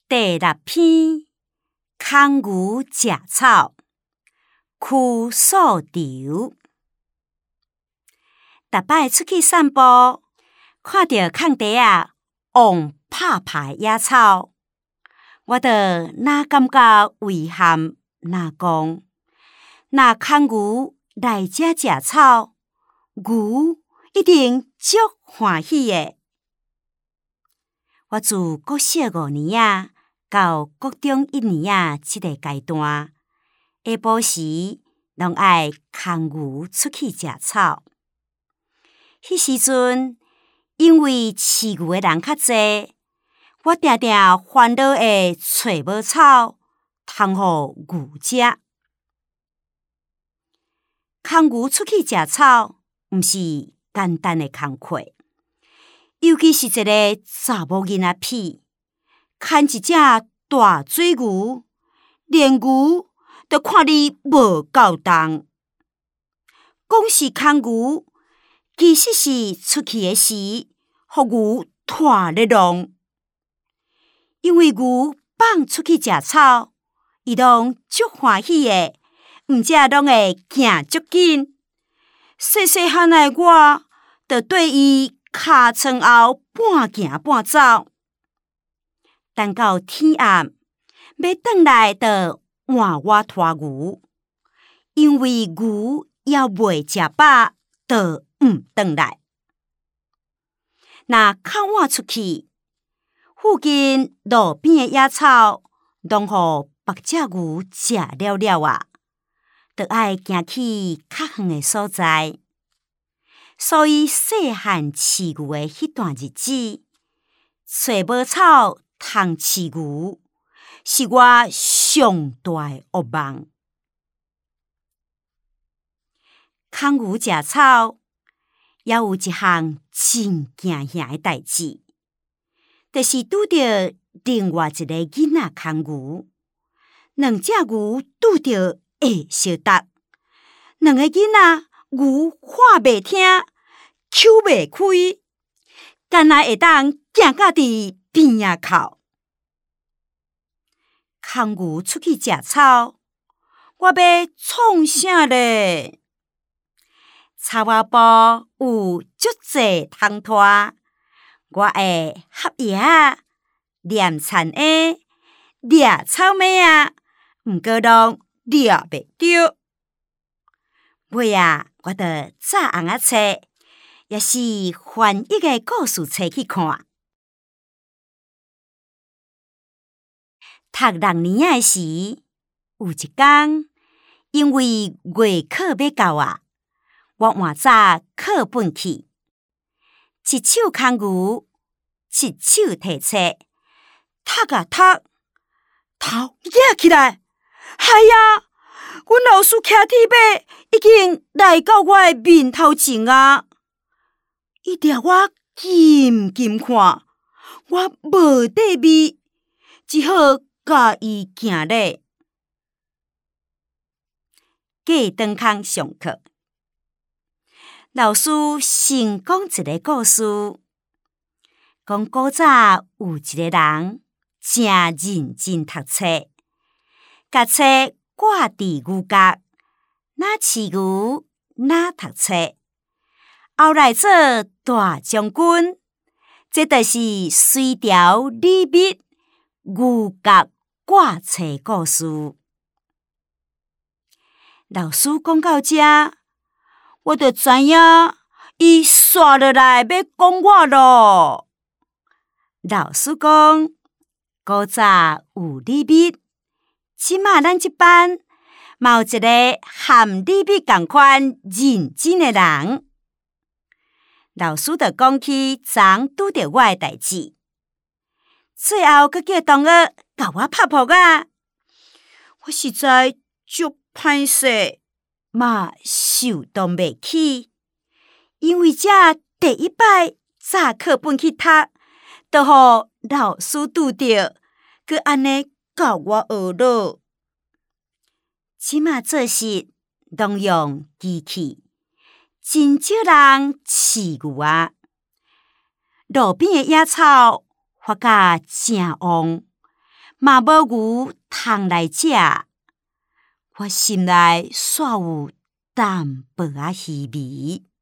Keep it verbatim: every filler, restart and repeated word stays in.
第六篇，空牛食草，驱扫帚。逐摆出去散步，看到空地啊往拍拍野草，我就哪感觉遗憾，哪讲，若空牛来遮食草，牛一定足欢喜的。我自国小五年仔到国中一年仔即个阶段，下晡时拢爱空牛出去食草。迄时阵，因为饲牛的人较济，我定定烦恼的找无草，通互牛食。空牛出去食草，毋是简单的工课，尤其是一个查某囡仔痞，牵一只大水牛，连牛都看你无够重。讲是空牛，其实是出去的时，互牛拖咧弄。因为牛放出去食草，伊拢足欢喜的，毋则拢会行足紧。细细汉的我，就对伊尻川后半行半走。等到天暗，要转来就换我拖牛，因为牛还未食饱，就毋转来。若靠我出去，附近路边的野草，拢互别只牛食了了啊，就爱行去较远的所在。所以细汉饲牛的迄段日子，找无草通饲牛，是我上大的噩梦。空牛食草，也有一项真惊吓的代志，就是拄到另外一个囡仔空牛，两只牛拄到会相搭，两个囡仔牛话袂听，口袂开，干那会当行到伫边仔口。空牛出去食草，我要创啥咧？草仔埔有足济通拖，我会合叶、念田莺、掠草莓啊，毋过拢掠袂着。尾啊，我就早红仔册，也是翻译的故事册去看。读六年仔时，有一天，因为月考要到啊，我换早课本去，一手空牛，一手摕册，读啊读，头仰起来，哎呀！阮老师骑铁马已经来到我的面头前啊！伊掠我紧紧看，我无得味，只好甲伊行咧。过转空上课，老师先讲一个故事，讲古早有一个人真认真读册，甲册挂伫牛角，哪饲牛哪读册，后来做大将军。这就是隋朝李密牛角挂册故事。老师讲到这，我就知影伊刷落来要讲我咯。老师讲，古早有李密，即马咱即班嘛有一个和李密同款认真的人。老师就讲起昨拄着我的代志，最后佮叫同学甲我拍扑啊！我实在足歹势，嘛受当袂起，因为这第一摆早课本去读，就互老师拄着，佮安尼教我学咯。即马做事拢用机器，真少人饲牛啊。路边的野草发甲正旺， 嘛无牛通来食，我心内煞有淡薄仔稀微。